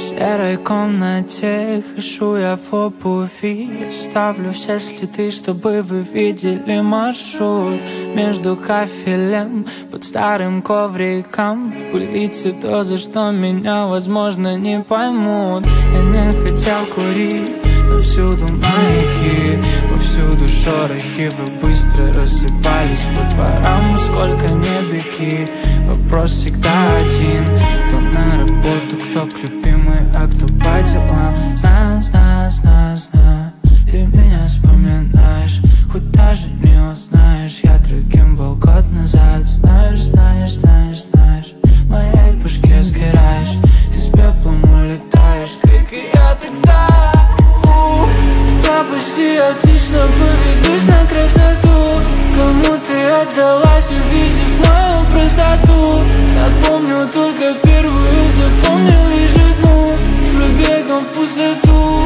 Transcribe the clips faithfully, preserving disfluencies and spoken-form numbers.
В серой комнате хожу я в обуви. Ставлю все следы, чтобы вы видели маршрут. Между кафелем под старым ковриком пылится то, за что меня, возможно, не поймут. Я не хотел курить, но всюду маяки, повсюду шорохи. Вы быстро рассыпались по дворам, сколько не беги. Вопрос всегда один: кто на работу, кто к любимой, а кто по делам. Знаю, знаю, знаю, знаю, ты меня вспоминаешь, хоть даже не узнаешь. Я другим был год назад. Знаешь, знаешь, знаешь, знаешь, в моей башке сгораешь. Ты с пеплом улетаешь, как и я тогда. Я почти отлично поведусь на красоту. Кому ты отдалась, увидев мою простоту? Я помню только первую, запомнил лишь одну, с пробегом в пустоту.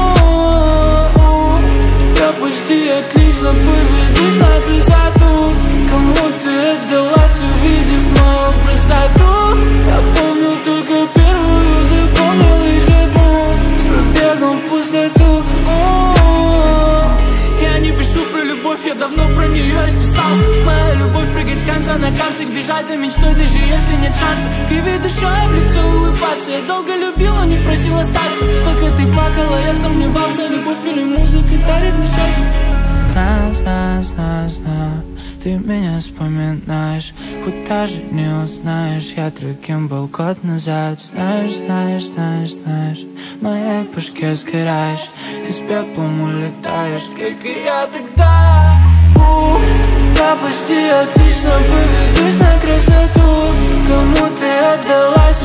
Я почти отлично поведусь на красоту. Кому ты отдалась, увидев мою простоту? Я помню только первую, запомнил лишь одну, с пробегом в пустоту. Я не пишу про любовь, я давно про нее исписался. Моя любовь прыгать с конца на концик, бежать за мечтой, даже если нет шанса. Криви душой в лицо улыбаться. Я долго любила, не просил остаться. Пока ты плакала, я сомневался. Любовь или музыка дарит мне счастье. Знаю, знаю, знаю, знаю, ты меня вспоминаешь, хоть даже не узнаешь. Я другим был год назад. Знаешь, знаешь, знаешь, знаешь, в моей башке сгораешь. Ты с пеплом улетаешь, как и я тогда. У, я почти отлично поведусь на красоту. Кому ты отдалась,